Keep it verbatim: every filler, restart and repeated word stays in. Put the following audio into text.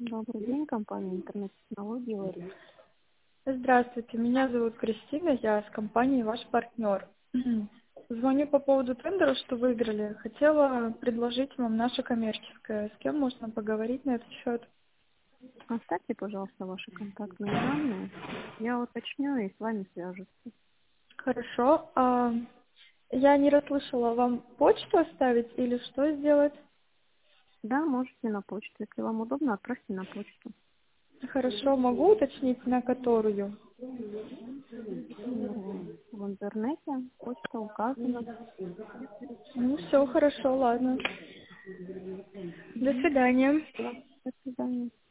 Добрый день, компания интернет-технологии Ларис. Здравствуйте, меня зовут Кристина, я с компанией «Ваш партнер». Звоню по поводу тендера, что выиграли. Хотела предложить вам наше коммерческое. С кем можно поговорить на этот счет? Оставьте, пожалуйста, ваши контактные данные. Я уточню и с вами свяжусь. Хорошо. А, я не расслышала, вам почту оставить или что сделать? Да, можете на почту. Если вам удобно, отправьте на почту. Хорошо, могу уточнить, на которую? Ну, в интернете почта указана. Ну, все хорошо, ладно. До Мгм. свидания. До свидания.